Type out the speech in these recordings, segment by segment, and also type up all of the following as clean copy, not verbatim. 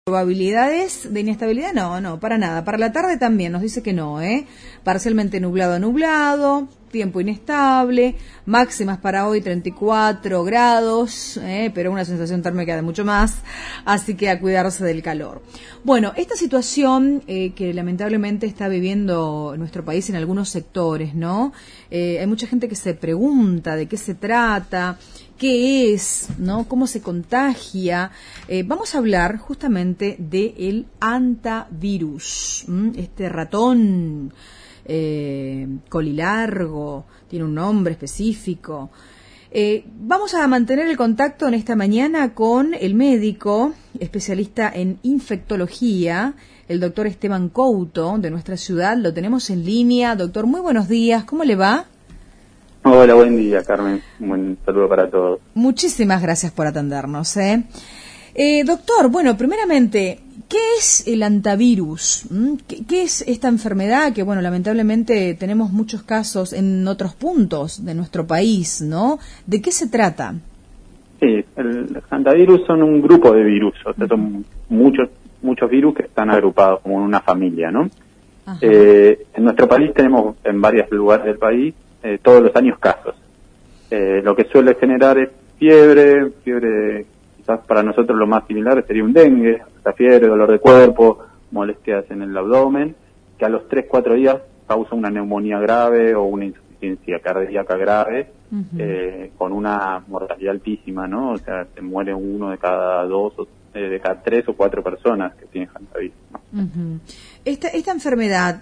Probabilidades de inestabilidad, no, para nada. Para la tarde también nos dice que no, parcialmente nublado a nublado, tiempo inestable, máximas para hoy 34 grados, pero una sensación térmica de mucho más, así que a cuidarse del calor. Bueno, esta situación que lamentablemente está viviendo nuestro país en algunos sectores, ¿no? Hay mucha gente que se pregunta de qué se trata, qué es, ¿no? Cómo se contagia. Vamos a hablar justamente del hantavirus, este ratón colilargo, tiene un nombre específico. Vamos a mantener el contacto en esta mañana con el médico especialista en infectología, el doctor Esteban Couto, de nuestra ciudad. Lo tenemos en línea. Doctor, muy buenos días. ¿Cómo le va? Hola, buen día, Carmen. Un buen saludo para todos. Muchísimas gracias por atendernos. Doctor, bueno, primeramente, ¿qué es el hantavirus? ¿Qué es esta enfermedad que, bueno, lamentablemente tenemos muchos casos en otros puntos de nuestro país, ¿no? ¿De qué se trata? Sí, el hantavirus son un grupo de virus, o sea, son muchos virus que están agrupados como en una familia, ¿no? En nuestro país tenemos en varios lugares del país todos los años casos. Lo que suele generar es fiebre, quizás para nosotros lo más similar sería un dengue, la fiebre, dolor de cuerpo, molestias en el abdomen, que a los 3-4 días causa una neumonía grave o una insuficiencia cardíaca grave, con una mortalidad altísima, ¿no? O sea, se muere uno de cada de cada 3 o 4 personas que tienen hantavirus, ¿no? Esta enfermedad,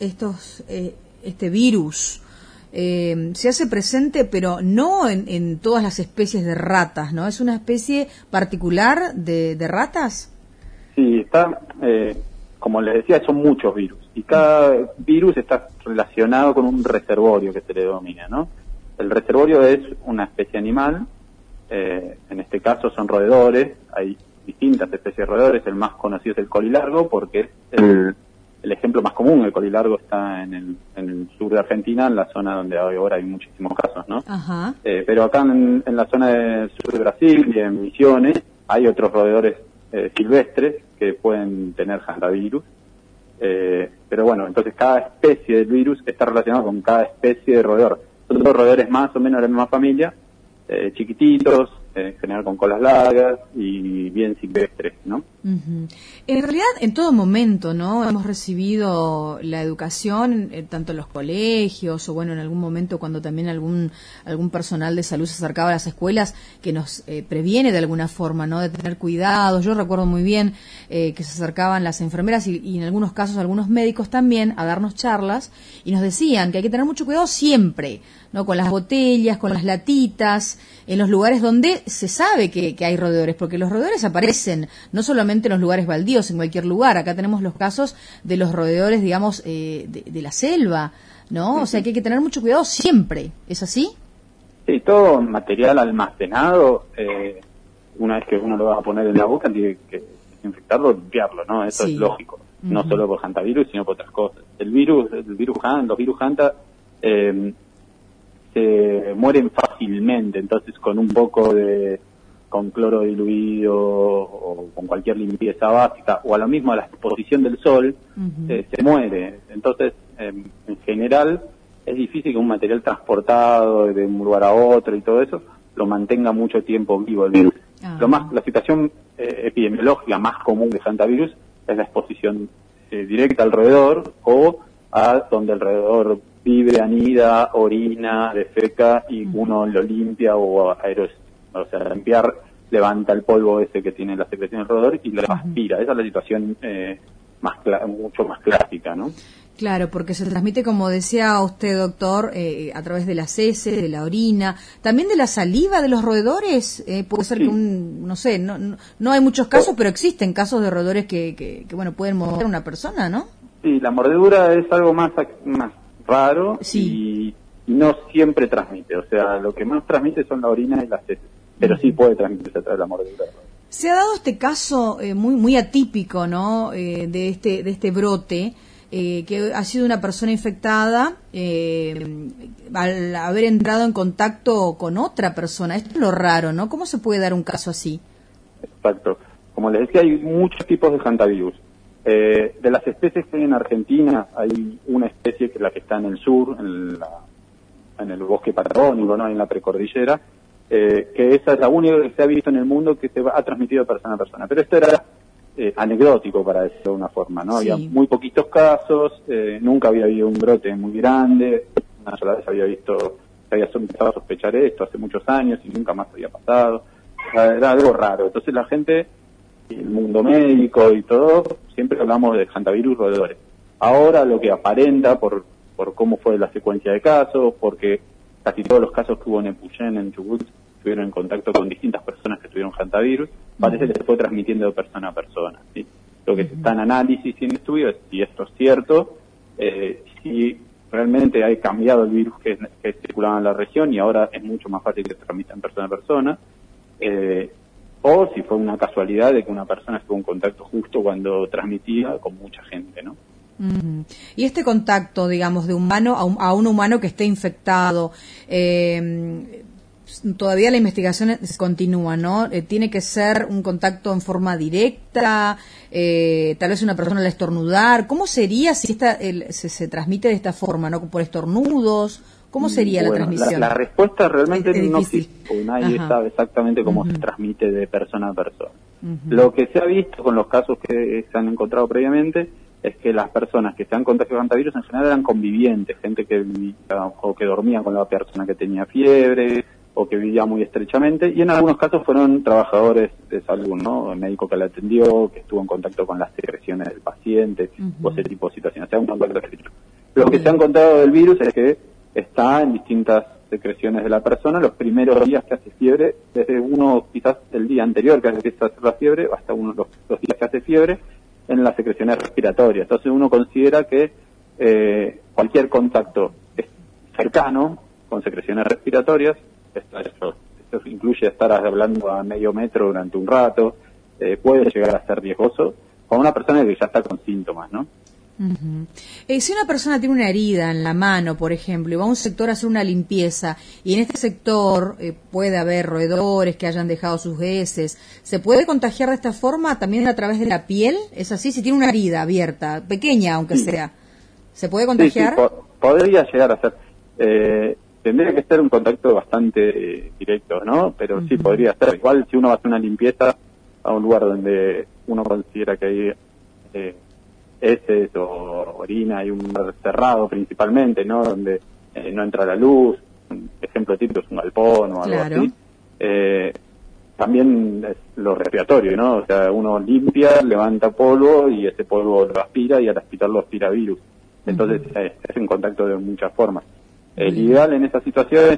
este virus, se hace presente, pero no en todas las especies de ratas, ¿no? ¿Es una especie particular de ratas? Sí, está, como les decía, son muchos virus, y cada virus está relacionado con un reservorio que se le denomina, ¿no? El reservorio es una especie animal, en este caso son roedores, hay distintas especies de roedores, el más conocido es el colilargo, porque es el ejemplo más común. El colilargo está en el sur de Argentina, en la zona donde ahora hay muchísimos casos, ¿no? Ajá. Pero acá en la zona del sur de Brasil y en Misiones hay otros roedores silvestres que pueden tener hantavirus. Pero bueno, entonces cada especie del virus está relacionada con cada especie de roedor. Son dos roedores más o menos de la misma familia, chiquititos, en general con colas largas y bien silvestres, ¿no? En realidad, en todo momento, ¿no? Hemos recibido la educación, tanto en los colegios o, bueno, en algún momento cuando también algún personal de salud se acercaba a las escuelas, que nos previene de alguna forma, ¿no? De tener cuidado. Yo recuerdo muy bien que se acercaban las enfermeras y en algunos casos algunos médicos también a darnos charlas y nos decían que hay que tener mucho cuidado siempre, ¿no? Con las botellas, con las latitas, en los lugares donde se sabe que hay roedores, porque los roedores aparecen no solamente en los lugares baldíos, en cualquier lugar. Acá tenemos los casos de los roedores, digamos, de la selva, ¿no? O sea que hay que tener mucho cuidado siempre. ¿Es así? Sí, todo material almacenado, una vez que uno lo va a poner en la boca, tiene que desinfectarlo, limpiarlo, ¿no? Eso es lógico. No solo por hantavirus, sino por otras cosas. Los virus hanta, se mueren fácilmente, entonces con un poco con cloro diluido o con cualquier limpieza básica, o a lo mismo a la exposición del sol, se muere. Entonces, en general, es difícil que un material transportado de un lugar a otro y todo eso lo mantenga mucho tiempo vivo el virus. La situación epidemiológica más común de hantavirus es la exposición directa al roedor o a donde el roedor vive, anida, orina, defeca y uno lo limpia o limpiar, levanta el polvo ese que tiene la secreción del roedor y lo aspira. Esa es la situación mucho más clásica, ¿no? Claro, porque se transmite, como decía usted, doctor, a través de las heces, de la orina, también de la saliva de los roedores. Puede ser que no hay muchos casos, pero existen casos de roedores que bueno, pueden morder a una persona, ¿no? Sí, la mordedura es algo más raro y no siempre transmite. O sea, lo que más transmite son la orina y las heces, pero sí puede transmitirse a través de la mordedura. Se ha dado este caso muy atípico, ¿no? De este brote, que ha sido una persona infectada al haber entrado en contacto con otra persona. Esto es lo raro, ¿no? ¿Cómo se puede dar un caso así? Exacto. como les decía, hay muchos tipos de hantavirus. De las especies que hay en Argentina, hay una especie que es la que está en el sur, en el bosque patagónico, ¿no? En la precordillera, que esa es la única que se ha visto en el mundo que ha transmitido de persona a persona. Pero esto era anecdótico, para decirlo de una forma, ¿no? Sí. Había muy poquitos casos, nunca había habido un brote muy grande, una sola vez se había empezado a sospechar esto hace muchos años y nunca más había pasado. Era algo raro. Entonces la gente, el mundo médico y todo, siempre hablamos de hantavirus roedores. Ahora lo que aparenta por cómo fue la secuencia de casos, porque casi todos los casos que hubo en Epuyén, en Chubut, estuvieron en contacto con distintas personas que tuvieron hantavirus, parece que se fue transmitiendo de persona a persona, ¿sí? Lo que está en análisis y en estudio es si esto es cierto, si realmente ha cambiado el virus que circulaba en la región y ahora es mucho más fácil que se transmita en persona a persona, o si fue una casualidad de que una persona estuvo en contacto justo cuando transmitía con mucha gente, ¿no? Y este contacto, digamos, de humano a un humano que esté infectado, todavía la investigación continúa, ¿no? Tiene que ser un contacto en forma directa, tal vez una persona al estornudar. ¿Cómo sería si se transmite de esta forma, ¿no? ¿Por estornudos? ¿Cómo sería la transmisión? La respuesta realmente no existe, porque nadie sabe exactamente cómo se transmite de persona a persona. Lo que se ha visto con los casos que se han encontrado previamente es que las personas que se han contagiado de hantavirus en general eran convivientes, gente que vivía o que dormía con la persona que tenía fiebre o que vivía muy estrechamente, y en algunos casos fueron trabajadores de salud, ¿no? El médico que la atendió, que estuvo en contacto con las secreciones del paciente, o ese tipo de situaciones, o sea, un contacto estrecho. Lo que se ha encontrado del virus es que está en distintas secreciones de la persona los primeros días que hace fiebre, desde uno quizás el día anterior que empieza a hacer la fiebre, hasta uno los días que hace fiebre, en las secreciones respiratorias. Entonces uno considera que cualquier contacto cercano con secreciones respiratorias, esto incluye estar hablando a medio metro durante un rato, puede llegar a ser riesgoso con una persona que ya está con síntomas, ¿no? Si una persona tiene una herida en la mano, por ejemplo, y va a un sector a hacer una limpieza, y en este sector puede haber roedores que hayan dejado sus heces, ¿se puede contagiar de esta forma también a través de la piel? ¿Es así? Si tiene una herida abierta, pequeña aunque sea, ¿se puede contagiar? Sí, podría llegar a ser. Tendría que ser un contacto bastante directo, ¿no? Pero sí, podría ser. Igual si uno hace una limpieza a un lugar donde uno considera que hay heces o orina, y un lugar cerrado principalmente, ¿no? Donde no entra la luz, un ejemplo típico es un galpón o algo así. También es lo respiratorio, ¿no? O sea, uno limpia, levanta polvo y ese polvo lo aspira y al aspirarlo aspira virus. Entonces es un contacto de muchas formas. El ideal en esas situaciones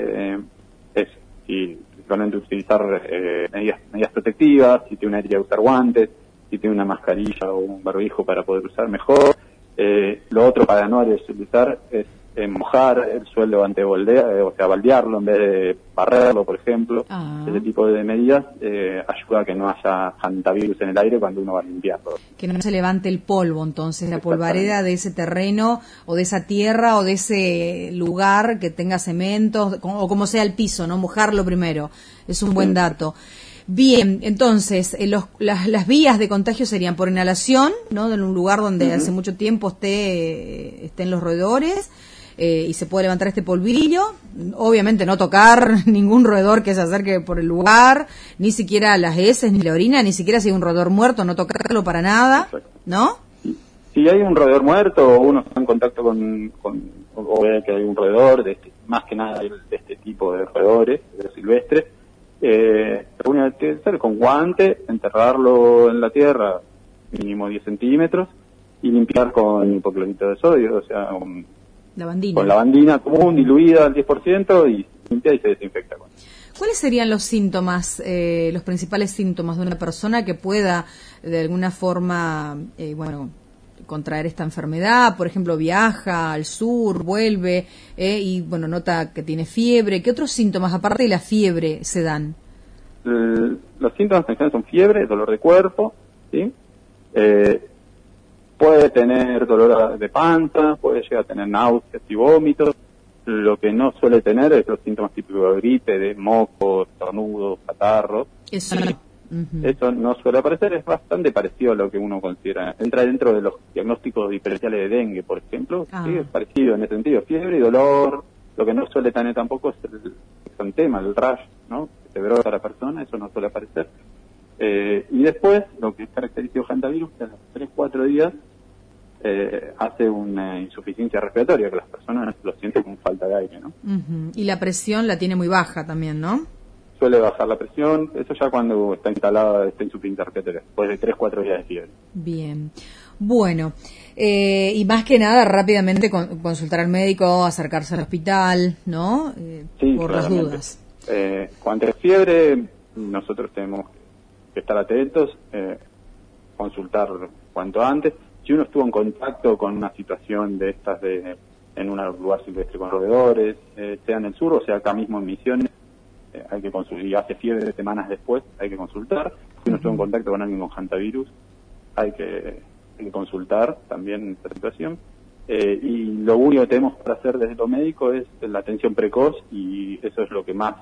es principalmente utilizar medidas protectivas, si tiene una herida usar guantes, si tiene una mascarilla o un barbijo para poder usar mejor. Lo otro para no utilizar es mojar el suelo antes de baldearlo en vez de barrerlo, por ejemplo. Ese tipo de medidas ayuda a que no haya hantavirus en el aire cuando uno va a limpiarlo. Que no se levante el polvo, entonces, la polvareda de ese terreno o de esa tierra o de ese lugar que tenga cementos o como sea el piso, ¿no? Mojarlo primero. Es un buen dato. Bien, entonces, las vías de contagio serían por inhalación, ¿no? En un lugar donde hace mucho tiempo estén los roedores, y se puede levantar este polvillo. Obviamente no tocar ningún roedor que se acerque por el lugar, ni siquiera las heces, ni la orina, ni siquiera si hay un roedor muerto, no tocarlo para nada, ¿no? Si hay un roedor muerto o uno está en contacto o ve que hay un roedor, más que nada de este tipo de roedores, de los silvestres, lo único que tiene que hacer con guante, enterrarlo en la tierra mínimo 10 centímetros y limpiar con hipoclorito de sodio, o sea, con lavandina común diluida al 10% y limpia y se desinfecta. ¿Cuáles serían los síntomas, los principales síntomas de una persona que pueda de alguna forma, contraer esta enfermedad? Por ejemplo, viaja al sur, vuelve y nota que tiene fiebre. ¿Qué otros síntomas aparte de la fiebre se dan? Los síntomas en general son fiebre, dolor de cuerpo, ¿sí? Puede tener dolor de panza, puede llegar a tener náuseas y vómitos. Lo que no suele tener es los síntomas típicos de gripe, de moco, estornudos, catarros. Eso Eso no suele aparecer, es bastante parecido a lo que uno considera. Entra dentro de los diagnósticos diferenciales de dengue, por ejemplo. Sí, es parecido en ese sentido. Fiebre y dolor. Lo que no suele tener tampoco es el exantema, el rash, ¿no? Que se brota a la persona, eso no suele aparecer. Y después, lo que es característico de hantavirus, que a los 3-4 días hace una insuficiencia respiratoria, que las personas lo sienten con falta de aire, ¿no? Y la presión la tiene muy baja también, ¿no? Suele bajar la presión, eso ya cuando está instalada esta insuficiencia respiratoria, después de 3-4 días de fiebre. Bien. Bueno, y más que nada, rápidamente consultar al médico, acercarse al hospital, ¿no? Sí, por las dudas. Cuando hay fiebre, nosotros tenemos que estar atentos, consultar cuanto antes. Si uno estuvo en contacto con una situación de estas en un lugar silvestre con roedores, sea en el sur o sea acá mismo en Misiones, hay que consultar, y hace fiebre semanas después, hay que consultar. Si uno estuvo en contacto con alguien con hantavirus, hay que consultar también esta situación. Y lo único que tenemos para hacer desde lo médico es la atención precoz, y eso es lo que más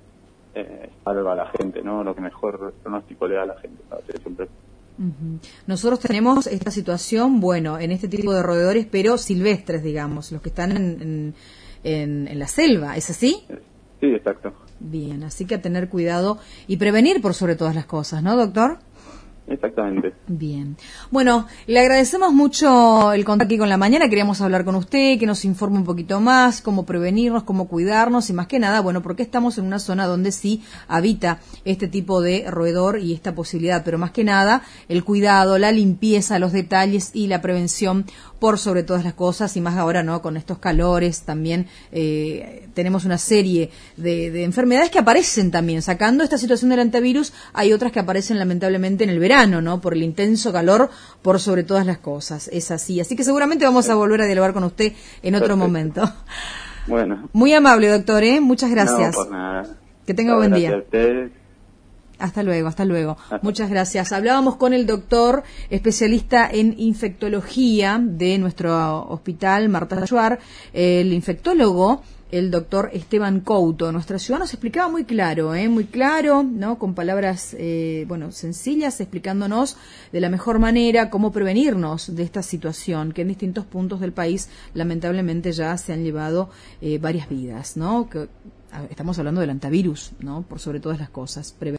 salva a la gente, ¿no? Lo que mejor pronóstico le da a la gente, la atención precoz. Nosotros tenemos esta situación, bueno, en este tipo de roedores, pero silvestres, digamos, los que están en la selva, ¿es así? Sí, exacto. Bien, así que a tener cuidado y prevenir por sobre todas las cosas, ¿no, doctor? Exactamente. Bien. Bueno, le agradecemos mucho el contacto aquí con La Mañana. Queríamos hablar con usted, que nos informe un poquito más, cómo prevenirnos, cómo cuidarnos y más que nada, bueno, porque estamos en una zona donde sí habita este tipo de roedor y esta posibilidad, pero más que nada el cuidado, la limpieza, los detalles y la prevención por sobre todas las cosas, y más ahora, ¿no? Con estos calores también tenemos una serie de enfermedades que aparecen también. Sacando esta situación del hantavirus, hay otras que aparecen lamentablemente en el verano, ¿no? Por el intenso calor, por sobre todas las cosas. Es así. Así que seguramente vamos a volver a dialogar con usted en otro momento. Bueno. Muy amable, doctor, ¿eh? Muchas gracias. No, por nada. Que tenga buen día. Gracias a usted. Hasta luego, hasta luego. Muchas gracias. Hablábamos con el doctor especialista en infectología de nuestro hospital, Marta Ayuar, el infectólogo, el doctor Esteban Couto. Nuestra ciudad nos explicaba muy claro, ¿no? Con palabras, sencillas, explicándonos de la mejor manera cómo prevenirnos de esta situación, que en distintos puntos del país, lamentablemente, ya se han llevado varias vidas, ¿no? Estamos hablando del hantavirus, ¿no? Por sobre todas las cosas.